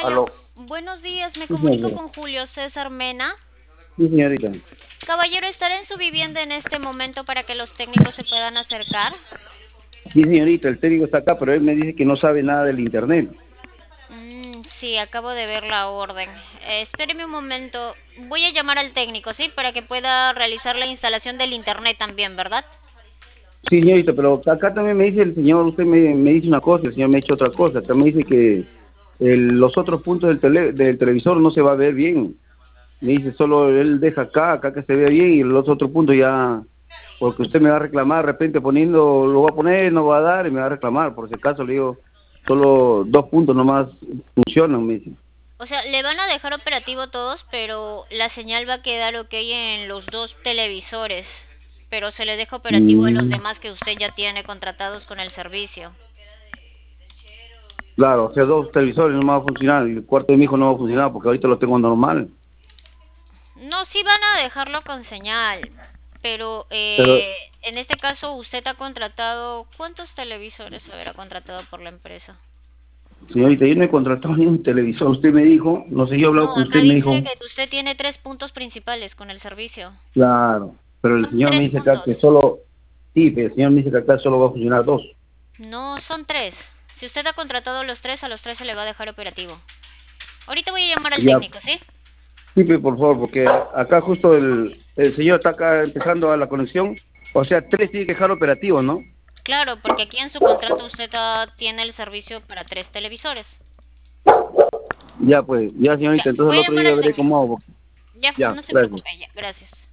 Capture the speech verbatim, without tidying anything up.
Aló. Buenos días, me Sí, comunico señorita. con Julio César Mena. Sí, señorita. Caballero, ¿estará en su vivienda en este momento para que los técnicos se puedan acercar? Sí, señorita, el técnico está acá, pero él me dice que no sabe nada del internet. Mm, sí, acabo de ver la orden. Eh, espéreme un momento. Voy a llamar al técnico, ¿sí? Para que pueda realizar la instalación del internet también, ¿verdad? Sí, señorita, pero acá también me dice el señor, usted me, me dice una cosa, el señor me ha dicho otra cosa. Acá me dice que el- los otros puntos del, tele, del televisor no se va a ver bien. Me dice solo él deja acá, acá que se vea bien y los otros puntos ya, porque usted me va a reclamar de repente poniendo, lo va a poner, no va a dar y me va a reclamar. Por si acaso le digo, solo dos puntos nomás funcionan, me dice. O sea, le van a dejar operativo todos, pero la señal va a quedar ok en los dos televisores. Pero se le deja operativo a los Mm, demás que usted ya tiene contratados con el servicio. claro, o sea, dos televisores no me va a funcionar y el cuarto de mi hijo no va a funcionar porque ahorita lo tengo normal. No, sí van a dejarlo con señal, pero Pero, eh, en este caso usted ha contratado, ¿cuántos televisores habrá contratado por la empresa? señorita, yo no he contratado ni un televisor. Usted me dijo, no sé, yo he hablado No, con acá usted, me dice dijo, que usted tiene tres puntos principales con el servicio. claro, pero el Son señor me tres dice acá puntos. que solo, sí, pero el señor me dice que acá solo va a funcionar dos. No, son tres. Si usted ha contratado los tres, a los tres se le va a dejar operativo. Ahorita voy a llamar al Ya, técnico, ¿sí? sí, pe, por favor, porque acá justo el, el señor está acá empezando a la conexión, o sea, tres tiene que dejar operativo, ¿no? Claro, porque aquí en su contrato usted ah, tiene el servicio para tres televisores. Ya, pues, ya, Ya, señorita, entonces voy el a otro llamar día al veré cómo técnico. hago. Ya, Ya, no se gracias. preocupe, ya, gracias.